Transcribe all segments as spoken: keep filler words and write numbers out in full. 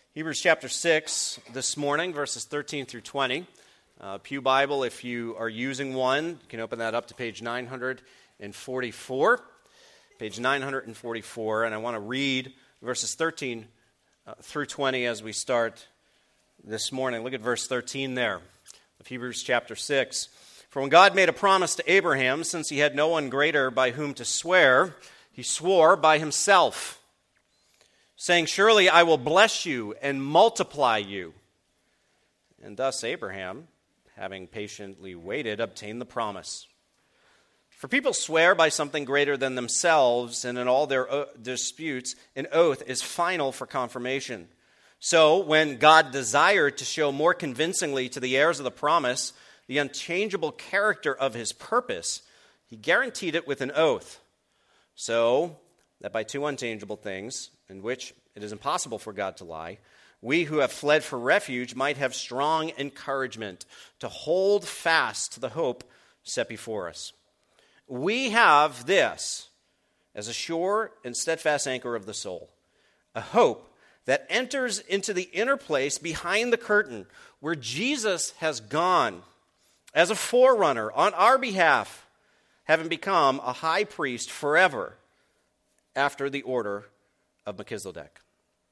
Hebrews chapter six this morning, verses thirteen through twenty. Uh, Pew Bible, if you are using one, you can open that up to page nine forty-four. Page nine forty-four, and I want to read verses thirteen uh, through twenty as we start this morning. Look at verse thirteen there of Hebrews chapter six. For when God made a promise to Abraham, since he had no one greater by whom to swear, he swore by himself, saying, surely I will bless you and multiply you. And thus Abraham, having patiently waited, obtained the promise. For people swear by something greater than themselves, and in all their o- disputes, an oath is final for confirmation. So, when God desired to show more convincingly to the heirs of the promise the unchangeable character of his purpose, he guaranteed it with an oath, so that by two unchangeable things, in which it is impossible for God to lie, we who have fled for refuge might have strong encouragement to hold fast to the hope set before us. We have this as a sure and steadfast anchor of the soul, a hope that enters into the inner place behind the curtain where Jesus has gone as a forerunner on our behalf, having become a high priest forever after the order of Melchizedek.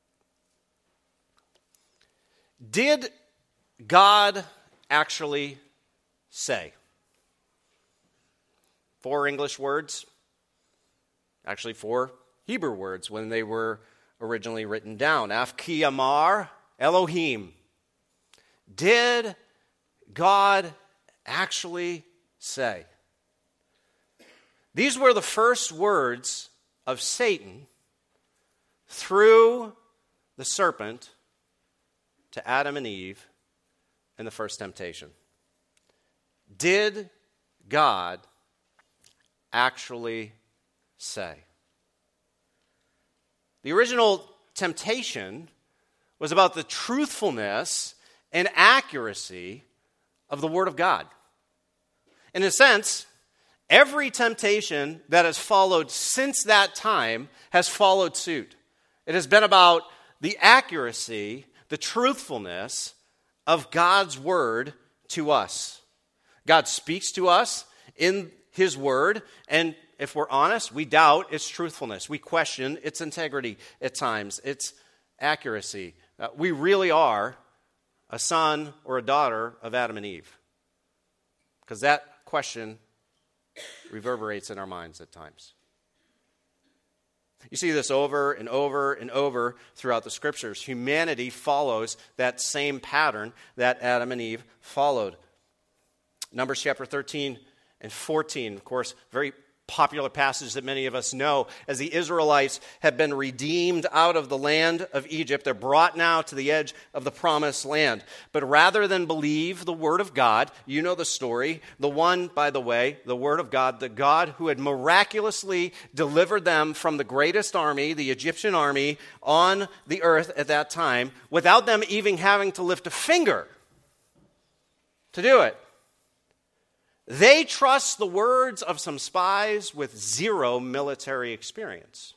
Did God actually say? Four English words, actually four Hebrew words when they were originally written down. Af ki amar Elohim. Did God actually say? These were the first words of Satan through the serpent to Adam and Eve in the first temptation. Did God actually say? The original temptation was about the truthfulness and accuracy of the Word of God. In a sense, every temptation that has followed since that time has followed suit. It has been about the accuracy, the truthfulness of God's Word to us. God speaks to us in His Word, and if we're honest, we doubt its truthfulness. We question its integrity at times, its accuracy. Uh, we really are a son or a daughter of Adam and Eve, because that question reverberates in our minds at times. You see this over and over and over throughout the Scriptures. Humanity follows that same pattern that Adam and Eve followed. Numbers chapter thirteen and fourteen, of course, very popular passage that many of us know. As the Israelites have been redeemed out of the land of Egypt, they're brought now to the edge of the promised land. But rather than believe the word of God, you know the story, the one, by the way, the word of God, the God who had miraculously delivered them from the greatest army, the Egyptian army, on the earth at that time, without them even having to lift a finger to do it. They trust the words of some spies with zero military experience.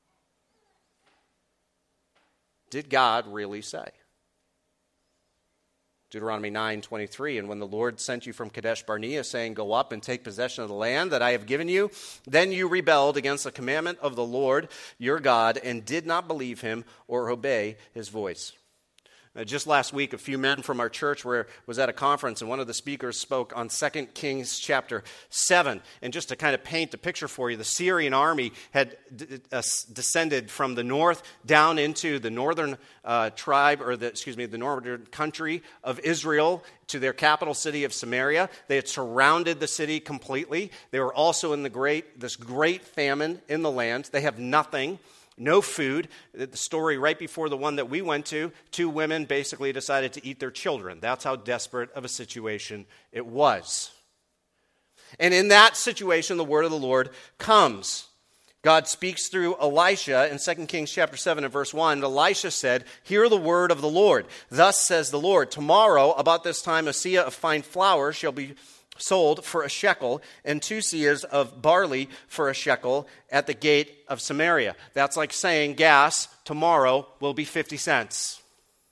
Did God really say? Deuteronomy nine twenty-three, and when the Lord sent you from Kadesh Barnea, saying, go up and take possession of the land that I have given you, then you rebelled against the commandment of the Lord your God and did not believe him or obey his voice. Uh, just last week, a few men from our church were was at a conference, and one of the speakers spoke on Second Kings chapter seven. And just to kind of paint the picture for you, the Syrian army had d- uh, descended from the north down into the northern uh, tribe, or the excuse me, the northern country of Israel, to their capital city of Samaria. They had surrounded the city completely. They were also in the great this great famine in the land. They have nothing. No food. The story right before the one that we went to, two women basically decided to eat their children. That's how desperate of a situation it was. And in that situation, the word of the Lord comes. God speaks through Elisha in Second Kings chapter seven and verse one. Elisha said, hear the word of the Lord. Thus says the Lord, tomorrow about this time a seah of fine flour shall be sold for a shekel, and two seahs of barley for a shekel at the gate of Samaria. That's like saying gas tomorrow will be fifty cents.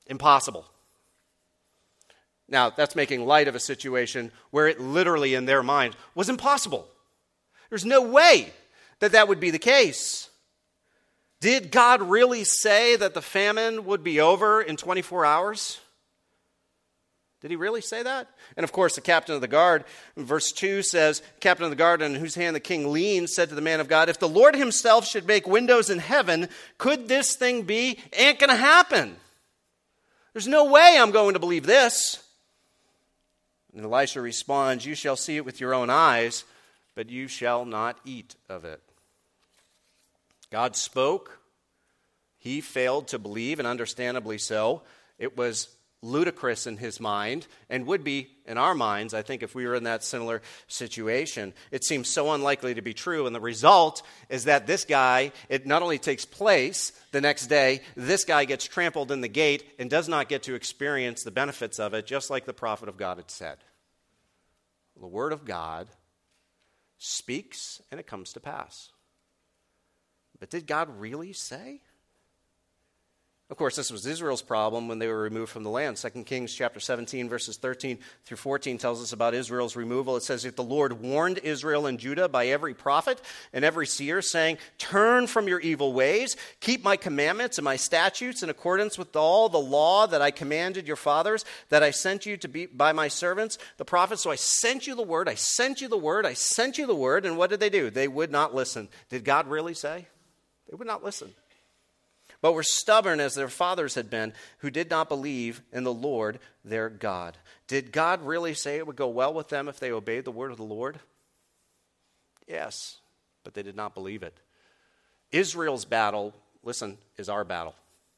Impossible. Now, that's making light of a situation where it literally, in their mind, was impossible. There's no way that that would be the case. Did God really say that the famine would be over in twenty-four hours? Did he really say that? And of course, the captain of the guard, in verse two says, captain of the guard on whose hand the king leaned said to the man of God, if the Lord himself should make windows in heaven, could this thing be? Ain't going to happen. There's no way I'm going to believe this. And Elisha responds, you shall see it with your own eyes, but you shall not eat of it. God spoke. He failed to believe, and understandably so. It was ludicrous in his mind, and would be in our minds, I think, if we were in that similar situation. It seems so unlikely to be true, and the result is that this guy, it not only takes place the next day, this guy gets trampled in the gate and does not get to experience the benefits of it, just like the prophet of God had said. The word of God speaks, and it comes to pass. But did God really say? Of course, this was Israel's problem when they were removed from the land. Second Kings chapter seventeen, verses thirteen through fourteen tells us about Israel's removal. It says, if the Lord warned Israel and Judah by every prophet and every seer, saying, turn from your evil ways, keep my commandments and my statutes in accordance with all the law that I commanded your fathers, that I sent you to be by my servants, the prophets. So I sent you the word, I sent you the word, I sent you the word. And what did they do? They would not listen. Did God really say? They would not listen. But were stubborn as their fathers had been, who did not believe in the Lord their God. Did God really say it would go well with them if they obeyed the word of the Lord? Yes, but they did not believe it. Israel's battle, listen, is our battle.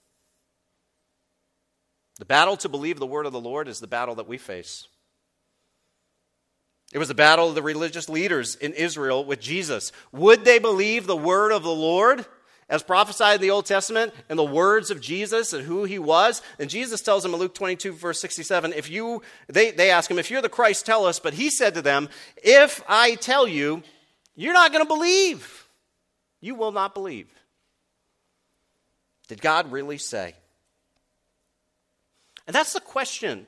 The battle to believe the word of the Lord is the battle that we face. It was the battle of the religious leaders in Israel with Jesus. Would they believe the word of the Lord as prophesied in the Old Testament and the words of Jesus and who he was? And Jesus tells them in Luke twenty-two, verse sixty-seven, if you, they, they ask him, if you're the Christ, tell us. But he said to them, if I tell you, you're not going to believe. You will not believe. Did God really say? And that's the question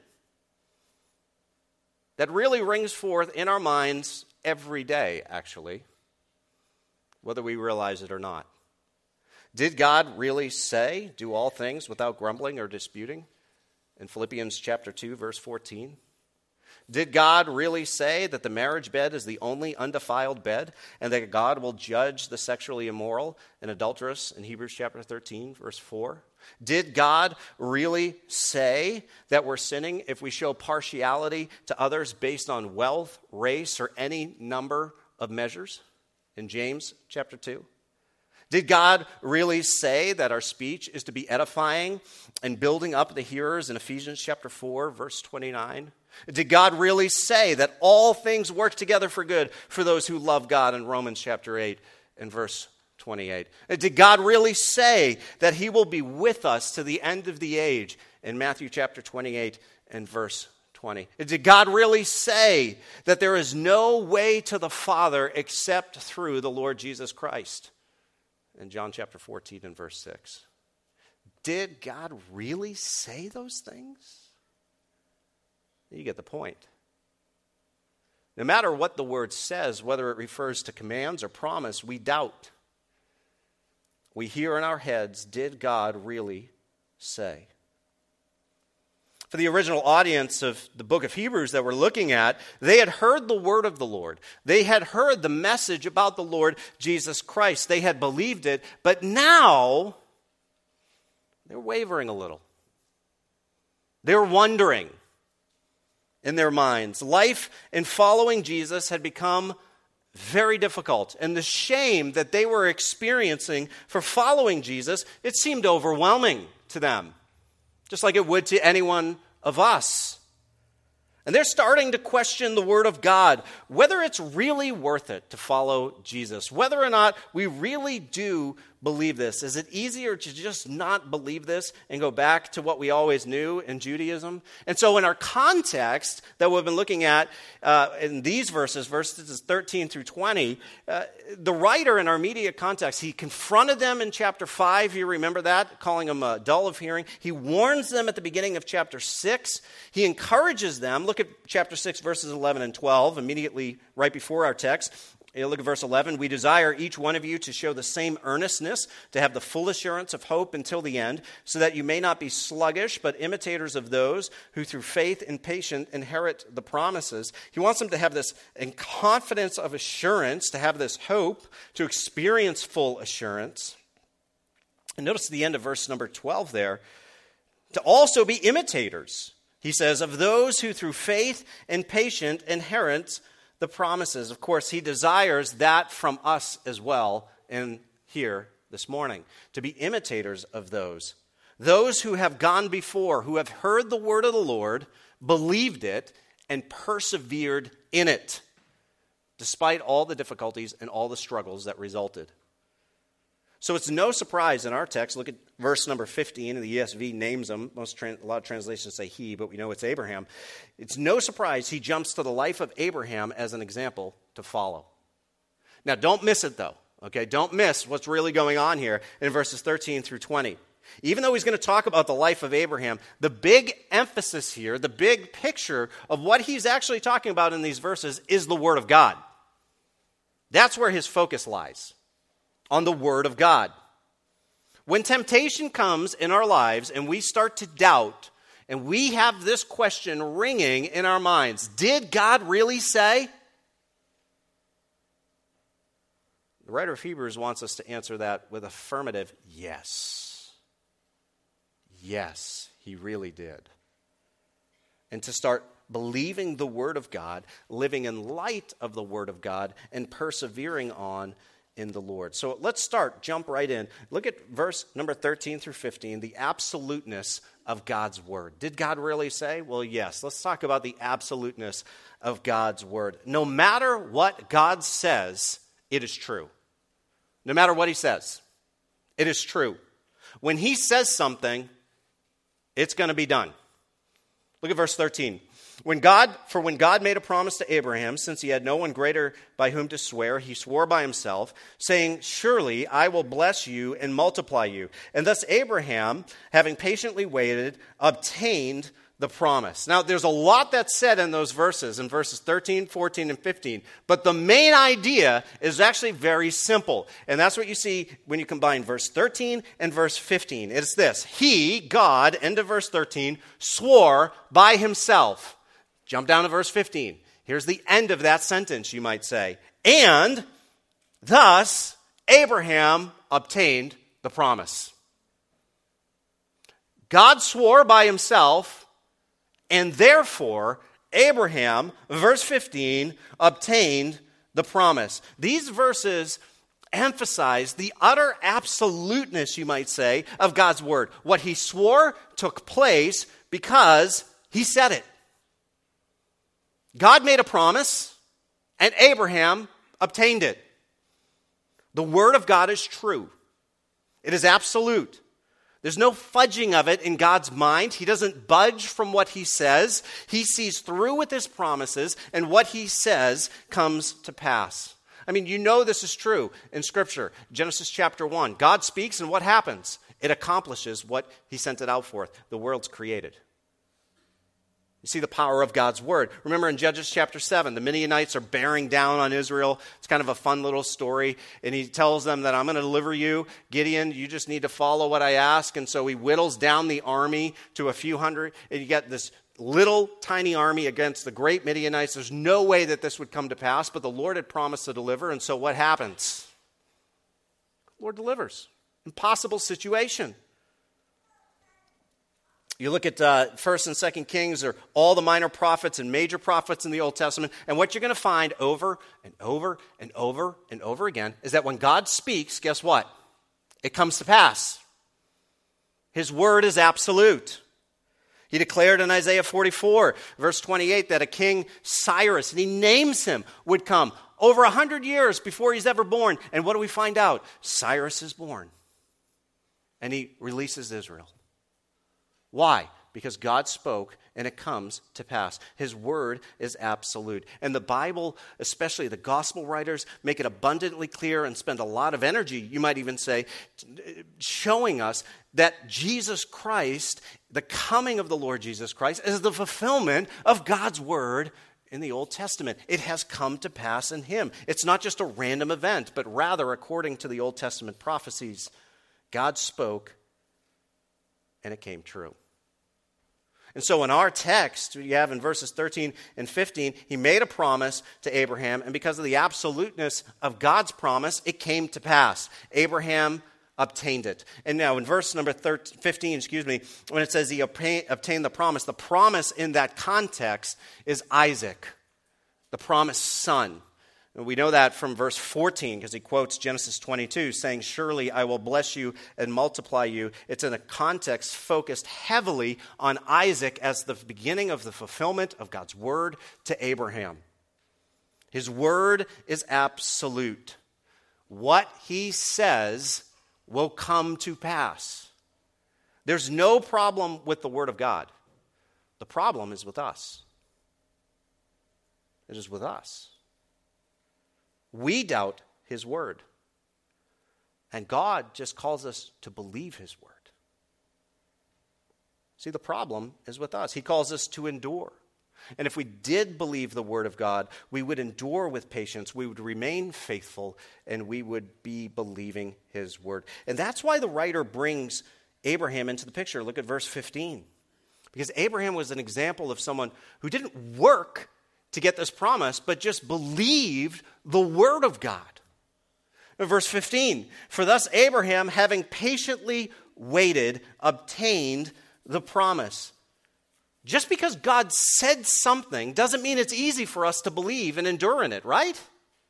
that really rings forth in our minds every day, actually, whether we realize it or not. Did God really say, do all things without grumbling or disputing? In Philippians chapter two, verse fourteen. Did God really say that the marriage bed is the only undefiled bed, and that God will judge the sexually immoral and adulterous in Hebrews chapter thirteen, verse four? Did God really say that we're sinning if we show partiality to others based on wealth, race, or any number of measures? In James chapter two. Did God really say that our speech is to be edifying and building up the hearers in Ephesians chapter four, verse twenty-nine? Did God really say that all things work together for good for those who love God in Romans chapter eight and verse twenty-eight? Did God really say that he will be with us to the end of the age in Matthew chapter twenty-eight and verse twenty? Did God really say that there is no way to the Father except through the Lord Jesus Christ? In John chapter fourteen and verse six. Did God really say those things? You get the point. No matter what the word says, whether it refers to commands or promise, we doubt. We hear in our heads, did God really say? For the original audience of the book of Hebrews that we're looking at, they had heard the word of the Lord. They had heard the message about the Lord Jesus Christ. They had believed it, but now they're wavering a little. They're wondering in their minds. Life in following Jesus had become very difficult, and the shame that they were experiencing for following Jesus, it seemed overwhelming to them. Just like it would to anyone of us. And they're starting to question the word of God, whether it's really worth it to follow Jesus, whether or not we really do believe this? Is it easier to just not believe this and go back to what we always knew in Judaism? And so in our context that we've been looking at uh, in these verses, verses thirteen through twenty, uh, the writer in our immediate context, he confronted them in chapter five, you remember that, calling them uh, dull of hearing. He warns them at the beginning of chapter six. He encourages them. Look at chapter six, verses eleven and twelve, immediately right before our text. Look at verse eleven. We desire each one of you to show the same earnestness, to have the full assurance of hope until the end, so that you may not be sluggish, but imitators of those who through faith and patience inherit the promises. He wants them to have this confidence of assurance, to have this hope, to experience full assurance. And notice the end of verse number twelve there. To also be imitators, he says, of those who through faith and patience inherit the promises. Of course, he desires that from us as well in here this morning, to be imitators of those. Those who have gone before, who have heard the word of the Lord, believed it, and persevered in it, despite all the difficulties and all the struggles that resulted. So it's no surprise in our text. Look at verse number fifteen, and the E S V names him. Most trans, a lot of translations say he, but we know it's Abraham. It's no surprise he jumps to the life of Abraham as an example to follow. Now, don't miss it, though. Okay, don't miss what's really going on here in verses thirteen through twenty. Even though he's going to talk about the life of Abraham, the big emphasis here, the big picture of what he's actually talking about in these verses is the Word of God. That's where his focus lies. On the Word of God. When temptation comes in our lives and we start to doubt and we have this question ringing in our minds, did God really say? The writer of Hebrews wants us to answer that with affirmative yes. Yes, he really did. And to start believing the Word of God, living in light of the Word of God, and persevering on in the Lord. So let's start, jump right in. Look at verse number thirteen through fifteen, the absoluteness of God's word. Did God really say? Well, yes. Let's talk about the absoluteness of God's word. No matter what God says, it is true. No matter what he says, it is true. When he says something, it's going to be done. Look at verse thirteen. When God, for when God made a promise to Abraham, since he had no one greater by whom to swear, he swore by himself, saying, surely I will bless you and multiply you. And thus Abraham, having patiently waited, obtained the promise. Now, there's a lot that's said in those verses, in verses thirteen, fourteen, and fifteen. But the main idea is actually very simple. And that's what you see when you combine verse thirteen and verse fifteen. It's this. He, God, end of verse thirteen, swore by himself. Jump down to verse fifteen. Here's the end of that sentence, you might say. And thus Abraham obtained the promise. God swore by himself, and therefore Abraham, verse fifteen, obtained the promise. These verses emphasize the utter absoluteness, you might say, of God's word. What he swore took place because he said it. God made a promise, and Abraham obtained it. The word of God is true. It is absolute. There's no fudging of it in God's mind. He doesn't budge from what he says. He sees through with his promises, and what he says comes to pass. I mean, you know this is true in Scripture. Genesis chapter one. God speaks, and what happens? It accomplishes what he sent it out for. The world's created. You see the power of God's word. Remember in Judges chapter seven, the Midianites are bearing down on Israel. It's kind of a fun little story. And he tells them that I'm going to deliver you. Gideon, you just need to follow what I ask. And so he whittles down the army to a few hundred. And you get this little tiny army against the great Midianites. There's no way that this would come to pass. But the Lord had promised to deliver. And so what happens? The Lord delivers. Impossible situation. You look at uh, First and Second Kings, or all the minor prophets and major prophets in the Old Testament, and what you're going to find over and over and over and over again is that when God speaks, guess what? It comes to pass. His word is absolute. He declared in Isaiah forty-four, verse twenty-eight, that a king Cyrus, and he names him, would come over a hundred years before he's ever born. And what do we find out? Cyrus is born. And he releases Israel. Why? Because God spoke and it comes to pass. His word is absolute. And the Bible, especially the gospel writers, make it abundantly clear and spend a lot of energy, you might even say, showing us that Jesus Christ, the coming of the Lord Jesus Christ, is the fulfillment of God's word in the Old Testament. It has come to pass in him. It's not just a random event, but rather, according to the Old Testament prophecies, God spoke and it came true. And so in our text, you have in verses thirteen and fifteen, he made a promise to Abraham, and because of the absoluteness of God's promise, it came to pass. Abraham obtained it. And now in verse number thirteen, fifteen, excuse me, when it says he obtained the promise, the promise in that context is Isaac, the promised son. And we know that from verse fourteen because he quotes Genesis twenty-two saying, surely I will bless you and multiply you. It's in a context focused heavily on Isaac as the beginning of the fulfillment of God's word to Abraham. His word is absolute. What he says will come to pass. There's no problem with the word of God. The problem is with us. It is with us. We doubt his word. And God just calls us to believe his word. See, the problem is with us. He calls us to endure. And if we did believe the word of God, we would endure with patience, we would remain faithful, and we would be believing his word. And that's why the writer brings Abraham into the picture. Look at verse fifteen. Because Abraham was an example of someone who didn't work to get this promise, but just believed the word of God. In verse fifteen, for thus Abraham, having patiently waited, obtained the promise. Just because God said something doesn't mean it's easy for us to believe and endure in it, right?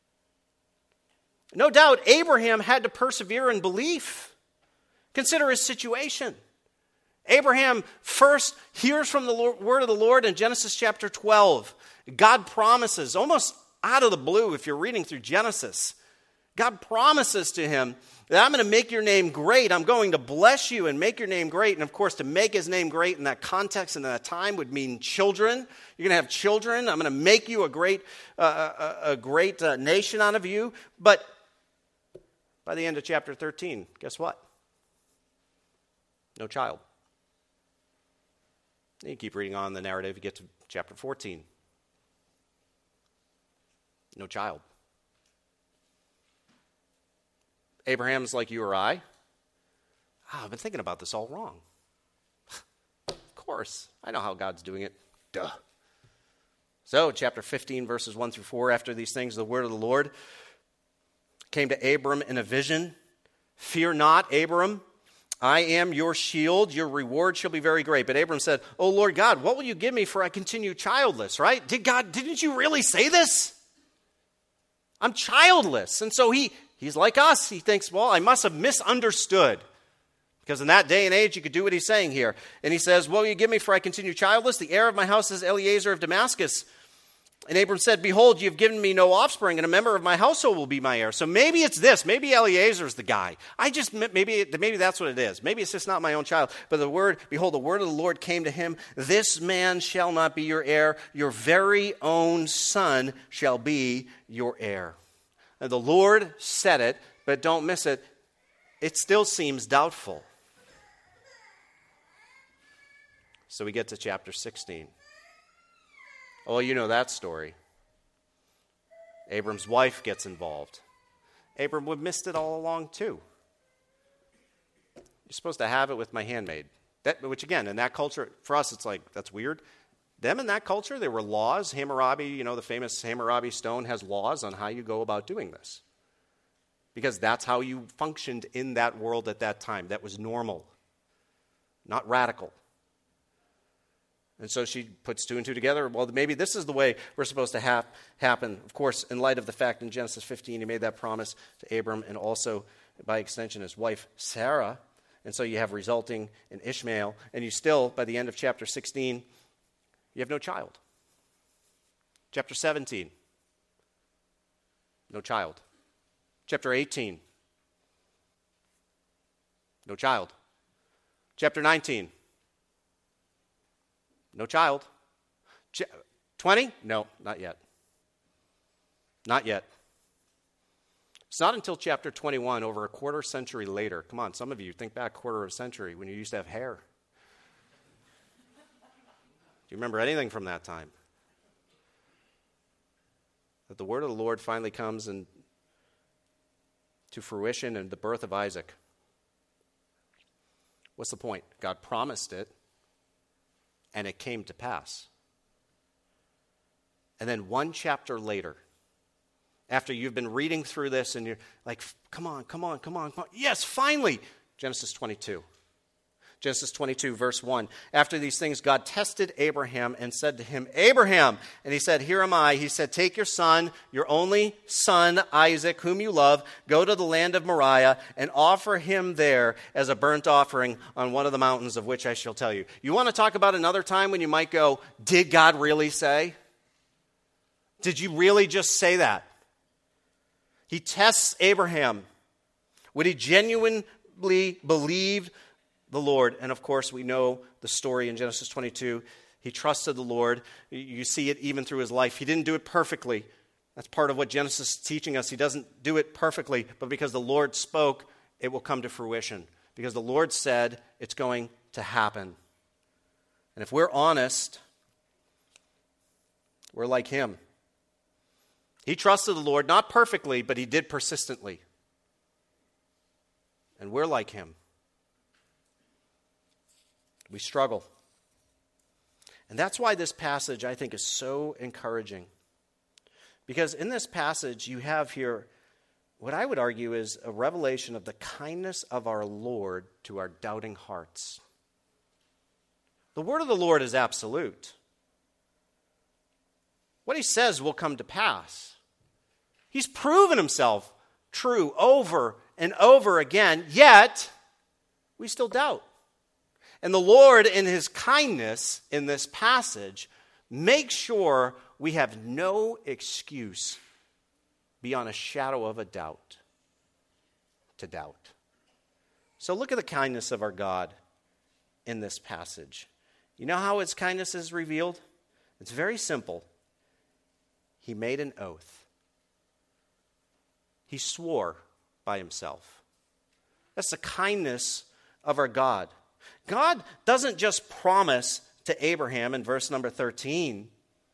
No doubt Abraham had to persevere in belief. Consider his situation. Abraham first hears from the Lord, word of the Lord in Genesis chapter twelve. God promises, almost out of the blue if you're reading through Genesis, God promises to him that I'm going to make your name great. I'm going to bless you and make your name great. And of course, to make his name great in that context and in that time would mean children. You're going to have children. I'm going to make you a great, uh, a, a great uh, nation out of you. But by the end of chapter thirteen, guess what? No child. You keep reading on the narrative, you get to chapter fourteen. No child. Abraham's like you or I. Oh, I've been thinking about this all wrong. Of course, I know how God's doing it. Duh. So, chapter fifteen, verses one through four, after these things, the word of the Lord came to Abram in a vision. Fear not, Abram. I am your shield. Your reward shall be very great. But Abram said, O Lord God, what will you give me for I continue childless, right? Did God, didn't you really say this? I'm childless. And so he, he's like us. He thinks, well, I must have misunderstood. Because in that day and age, you could do what he's saying here. And he says, what will you give me for I continue childless? The heir of my house is Eliezer of Damascus. And Abram said, behold, you've given me no offspring, and a member of my household will be my heir. So maybe it's this. Maybe Eliezer's the guy. I just, maybe, maybe that's what it is. Maybe it's just not my own child. But the word, behold, the word of the Lord came to him. This man shall not be your heir. Your very own son shall be your heir. And the Lord said it, but don't miss it. It still seems doubtful. So we get to chapter sixteen. Oh, you know that story. Abram's wife gets involved. Abram would have missed it all along too. You're supposed to have it with my handmaid. That, which again, in that culture, for us, it's like, that's weird. Them in that culture, there were laws. Hammurabi, you know, the famous Hammurabi stone has laws on how you go about doing this. Because that's how you functioned in that world at that time. That was normal, not radical. And so she puts two and two together. Well, maybe this is the way we're supposed to have happen. Of course, in light of the fact in Genesis fifteen, he made that promise to Abram and also, by extension, his wife Sarah. And so you have resulting in Ishmael. And you still, by the end of chapter sixteen, you have no child. Chapter seventeen. No child. Chapter eighteen. No child. Chapter nineteen. No child. Ch- twenty? No, not yet. Not yet. It's not until chapter twenty-one, over a quarter century later. Come on, some of you think back quarter of a century when you used to have hair. Do you remember anything from that time? That the word of the Lord finally comes and to fruition in the birth of Isaac. What's the point? God promised it, and it came to pass. And then one chapter later, after you've been reading through this and you're like, come on, come on, come on, come on. Yes, finally. Genesis twenty-two. Genesis twenty-two, verse one. After these things, God tested Abraham and said to him, Abraham. And he said, here am I. He said, take your son, your only son, Isaac, whom you love, go to the land of Moriah and offer him there as a burnt offering on one of the mountains of which I shall tell you. You want to talk about another time when you might go, did God really say? Did you really just say that? He tests Abraham. Would he genuinely believe the Lord? And of course, we know the story in Genesis twenty-two. He trusted the Lord. You see it even through his life. He didn't do it perfectly. That's part of what Genesis is teaching us. He doesn't do it perfectly, but because the Lord spoke, it will come to fruition. Because the Lord said it's going to happen. And if we're honest, we're like him. He trusted the Lord, not perfectly, but he did persistently. And we're like him. We struggle. And that's why this passage, I think, is so encouraging. Because in this passage, you have here what I would argue is a revelation of the kindness of our Lord to our doubting hearts. The word of the Lord is absolute. What he says will come to pass. He's proven himself true over and over again, yet we still doubt. And the Lord, in his kindness in this passage, makes sure we have no excuse beyond a shadow of a doubt to doubt. So look at the kindness of our God in this passage. You know how his kindness is revealed? It's very simple. He made an oath. He swore by himself. That's the kindness of our God. God doesn't just promise to Abraham in verse number thirteen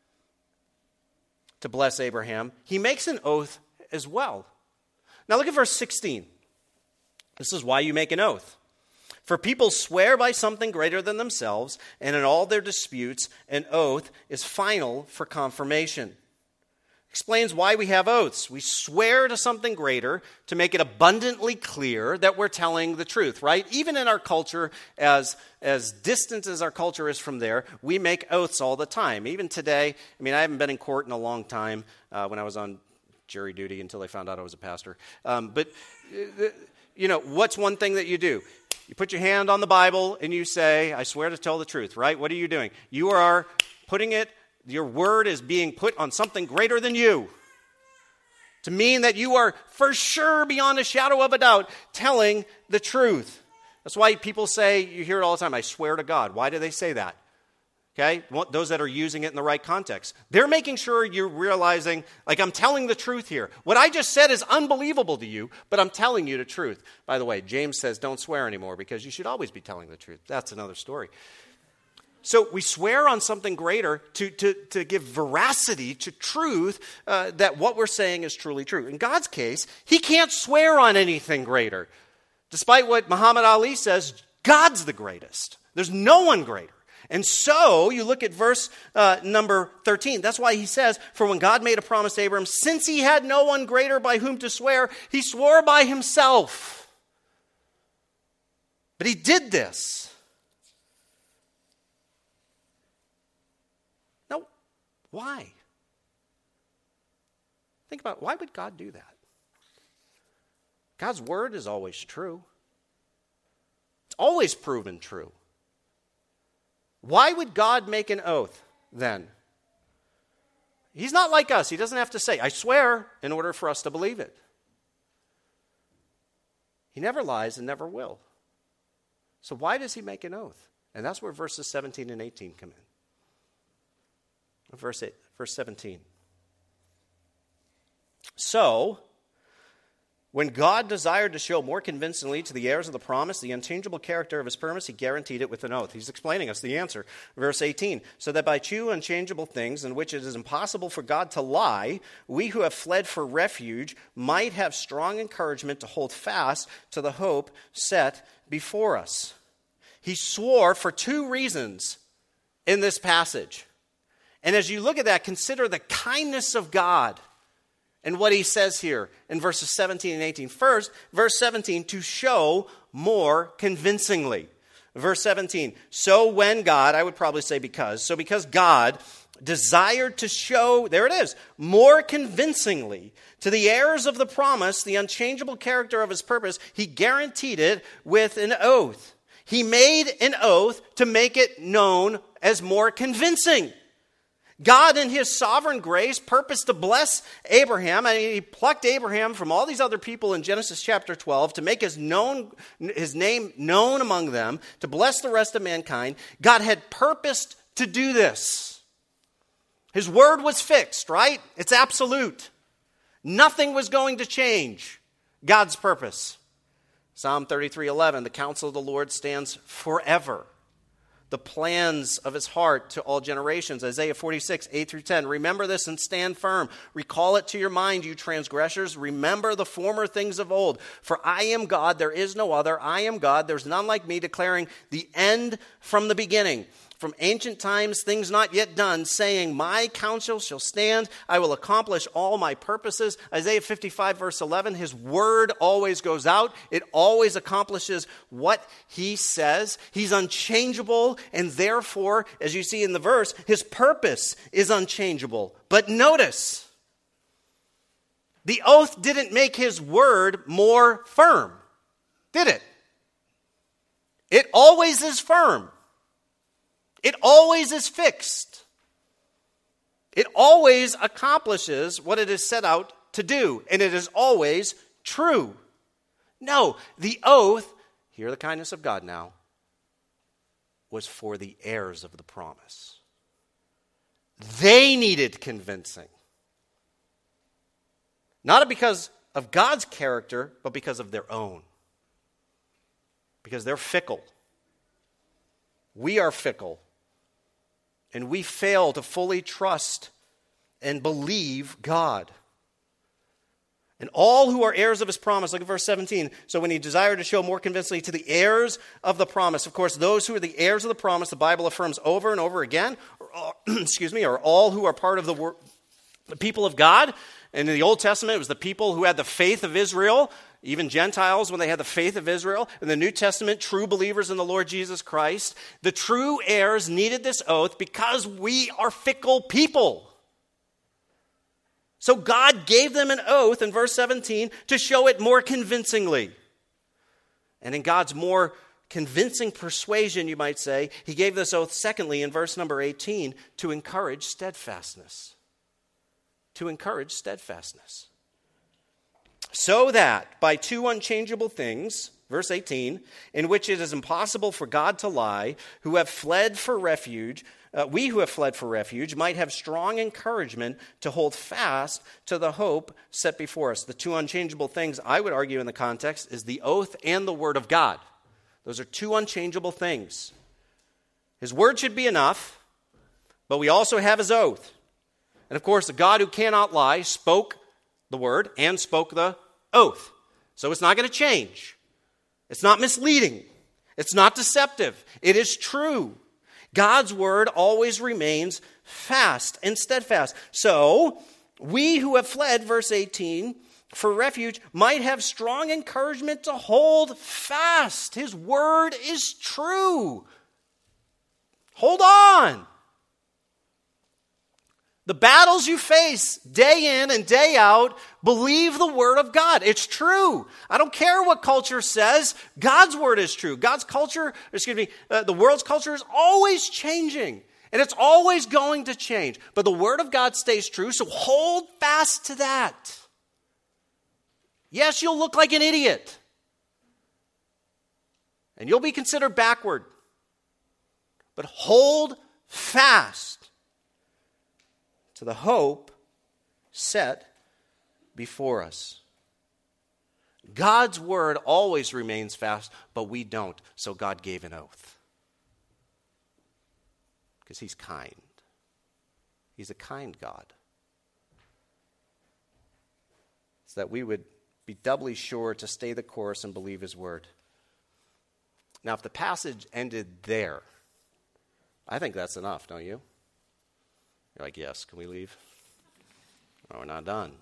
to bless Abraham. He makes an oath as well. Now look at verse sixteen. This is why you make an oath. For people swear by something greater than themselves, and in all their disputes, an oath is final for confirmation. Explains why we have oaths. We swear to something greater to make it abundantly clear that we're telling the truth, right? Even in our culture, as, as distant as our culture is from there, we make oaths all the time. Even today, I mean, I haven't been in court in a long time uh, when I was on jury duty until they found out I was a pastor. Um, but, uh, you know, what's one thing that you do? You put your hand on the Bible and you say, I swear to tell the truth, right? What are you doing? You are putting it Your word is being put on something greater than you. To mean that you are for sure, beyond a shadow of a doubt, telling the truth. That's why people say, you hear it all the time, I swear to God. Why do they say that? Okay? Those that are using it in the right context. They're making sure you're realizing, like, I'm telling the truth here. What I just said is unbelievable to you, but I'm telling you the truth. By the way, James says don't swear anymore because you should always be telling the truth. That's another story. So we swear on something greater to, to, to give veracity to truth, uh, that what we're saying is truly true. In God's case, he can't swear on anything greater. Despite what Muhammad Ali says, God's the greatest. There's no one greater. And so you look at verse uh, number thirteen. That's why he says, for when God made a promise to Abraham, since he had no one greater by whom to swear, he swore by himself. But he did this. Why? Think about it. Why would God do that? God's word is always true. It's always proven true. Why would God make an oath then? He's not like us. He doesn't have to say, I swear, in order for us to believe it. He never lies and never will. So why does he make an oath? And that's where verses seventeen and eighteen come in. Verse eight, verse seventeen. So, when God desired to show more convincingly to the heirs of the promise the unchangeable character of his promise, he guaranteed it with an oath. He's explaining us the answer. Verse eighteen, so that by two unchangeable things in which it is impossible for God to lie, we who have fled for refuge might have strong encouragement to hold fast to the hope set before us. He swore for two reasons in this passage. And as you look at that, consider the kindness of God. And what he says here in verses seventeen and eighteen. First, verse seventeen, to show more convincingly. Verse seventeen, so when God, I would probably say because, so because God desired to show, there it is, more convincingly to the heirs of the promise, the unchangeable character of his purpose, he guaranteed it with an oath. He made an oath to make it known as more convincing. God, in his sovereign grace, purposed to bless Abraham, and he plucked Abraham from all these other people in Genesis chapter twelve to make his, known, his name known among them, to bless the rest of mankind. God had purposed to do this. His word was fixed, right? It's absolute. Nothing was going to change God's purpose. Psalm thirty-three eleven, the counsel of the Lord stands forever. The plans of his heart to all generations. Isaiah forty-six, eight through ten. Remember this and stand firm. Recall it to your mind, you transgressors. Remember the former things of old. For I am God, there is no other. I am God, there's none like me, declaring the end from the beginning. From ancient times, things not yet done, saying, my counsel shall stand. I will accomplish all my purposes. Isaiah fifty-five, verse eleven, his word always goes out. It always accomplishes what he says. He's unchangeable, and therefore, as you see in the verse, his purpose is unchangeable. But notice, the oath didn't make his word more firm, did it? It always is firm. It always is fixed. It always accomplishes what it is set out to do, and it is always true. No, the oath, hear the kindness of God now, was for the heirs of the promise. They needed convincing. Not because of God's character, but because of their own. Because they're fickle. We are fickle. And we fail to fully trust and believe God. And all who are heirs of his promise, look at verse seventeen. So when he desired to show more convincingly to the heirs of the promise, of course, those who are the heirs of the promise, the Bible affirms over and over again, or, excuse me, are all who are part of the, wor- the people of God. And in the Old Testament, it was the people who had the faith of Israel, even Gentiles when they had the faith of Israel. In the New Testament, true believers in the Lord Jesus Christ. The true heirs needed this oath because we are fickle people. So God gave them an oath in verse seventeen to show it more convincingly. And in God's more convincing persuasion, you might say, he gave this oath secondly in verse number eighteen to encourage steadfastness. To encourage steadfastness. So that by two unchangeable things, verse eighteen, in which it is impossible for God to lie, who have fled for refuge, uh, we who have fled for refuge might have strong encouragement to hold fast to the hope set before us. The two unchangeable things, I would argue in the context, is the oath and the word of God. Those are two unchangeable things. His word should be enough, but we also have his oath. And of course, the God who cannot lie spoke the word and spoke the oath. So it's not going to change. It's not misleading. It's not deceptive. It is true. God's word always remains fast and steadfast. So we who have fled, verse eighteen, for refuge might have strong encouragement to hold fast. His word is true. Hold on. The battles you face day in and day out, believe the word of God. It's true. I don't care what culture says. God's word is true. God's culture, excuse me, uh, the world's culture is always changing. And it's always going to change. But the Word of God stays true, so hold fast to that. Yes, you'll look like an idiot. And you'll be considered backward. But hold fast to the hope set before us. God's word always remains fast, but we don't. So God gave an oath. Because he's kind. He's a kind God. So that we would be doubly sure to stay the course and believe his word. Now, if the passage ended there, I think that's enough, don't you? You're like, yes, can we leave? Oh, we're not done.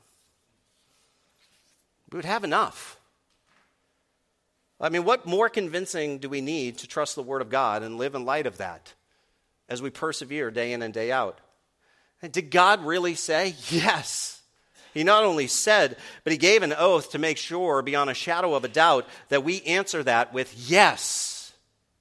We would have enough. I mean, what more convincing do we need to trust the Word of God and live in light of that as we persevere day in and day out? And did God really say? Yes. He not only said, but he gave an oath to make sure, beyond a shadow of a doubt, that we answer that with yes.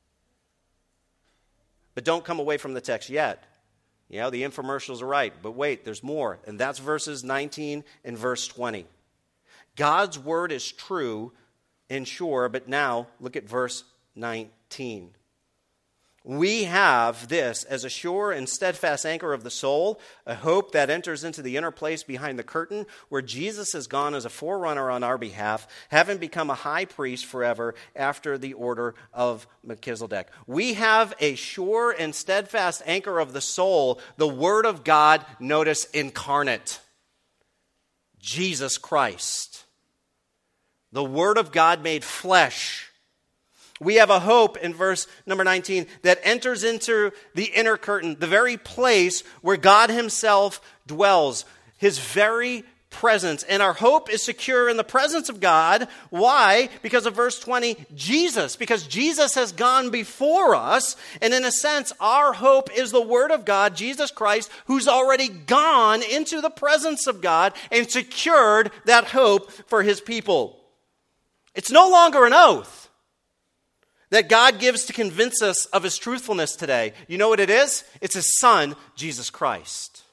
But don't come away from the text yet. You know, the infomercials are right, but wait, there's more. And that's verses nineteen and verse twenty. God's word is true and sure, but now look at verse nineteen. We have this as a sure and steadfast anchor of the soul, a hope that enters into the inner place behind the curtain, where Jesus has gone as a forerunner on our behalf, having become a high priest forever after the order of Melchizedek. We have a sure and steadfast anchor of the soul, the Word of God, notice, incarnate. Jesus Christ. The Word of God made flesh. We have a hope in verse number nineteen that enters into the inner curtain, the very place where God himself dwells, his very presence. And our hope is secure in the presence of God. Why? Because of verse twenty, Jesus. Because Jesus has gone before us. And in a sense, our hope is the Word of God, Jesus Christ, who's already gone into the presence of God and secured that hope for his people. It's no longer an oath that God gives to convince us of his truthfulness today. You know what it is? It's his Son, Jesus Christ.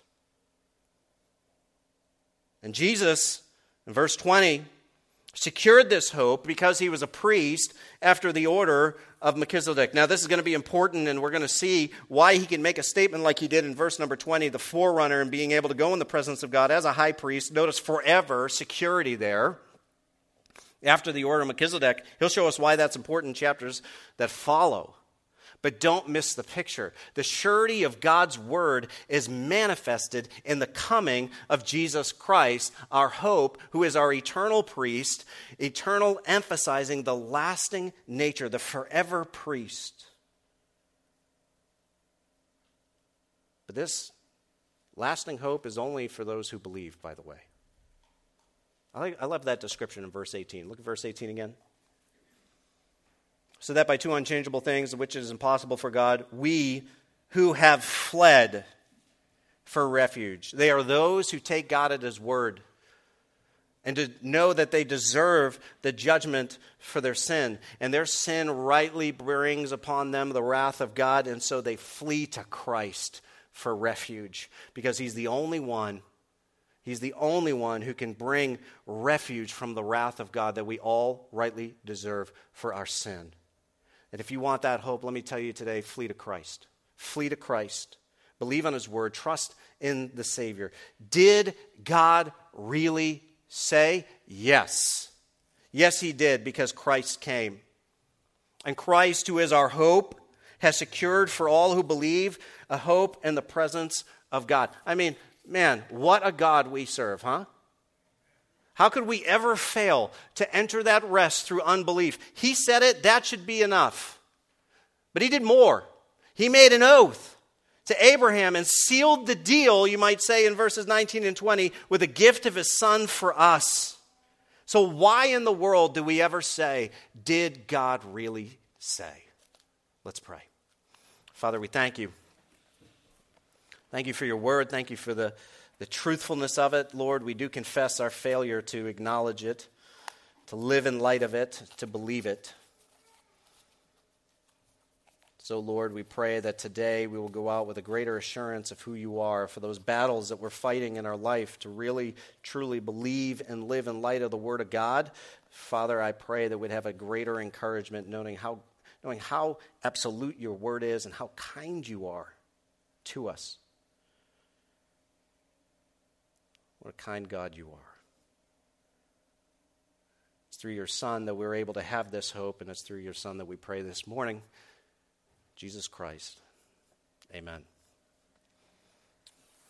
And Jesus, in verse twenty, secured this hope because he was a priest after the order of Melchizedek. Now, this is going to be important, and we're going to see why he can make a statement like he did in verse number twenty, the forerunner and being able to go in the presence of God as a high priest. Notice forever, security there. After the order of Melchizedek, he'll show us why that's important in chapters that follow. But don't miss the picture. The surety of God's word is manifested in the coming of Jesus Christ, our hope, who is our eternal priest, eternal, emphasizing the lasting nature, the forever priest. But this lasting hope is only for those who believe, by the way. I, like, I love that description in verse eighteen. Look at verse eighteen again. So that by two unchangeable things, which is impossible for God, we who have fled for refuge. They are those who take God at his word and to know that they deserve the judgment for their sin. And their sin rightly brings upon them the wrath of God, and so they flee to Christ for refuge because he's the only one He's the only one who can bring refuge from the wrath of God that we all rightly deserve for our sin. And if you want that hope, let me tell you today, flee to Christ. Flee to Christ. Believe on his word. Trust in the Savior. Did God really say? Yes. Yes, he did, because Christ came. And Christ, who is our hope, has secured for all who believe a hope in the presence of God. I mean, man, what a God we serve, huh? How could we ever fail to enter that rest through unbelief? He said it, that should be enough. But he did more. He made an oath to Abraham and sealed the deal, you might say, in verses nineteen and twenty, with a gift of his Son for us. So why in the world do we ever say, did God really say? Let's pray. Father, we thank you. Thank you for your word. Thank you for the, the truthfulness of it. Lord, we do confess our failure to acknowledge it, to live in light of it, to believe it. So, Lord, we pray that today we will go out with a greater assurance of who you are, for those battles that we're fighting in our life, to really, truly believe and live in light of the Word of God. Father, I pray that we'd have a greater encouragement knowing how, knowing how absolute your Word is and how kind you are to us. What a kind God you are. It's through your Son that we're able to have this hope, and it's through your Son that we pray this morning. Jesus Christ. Amen.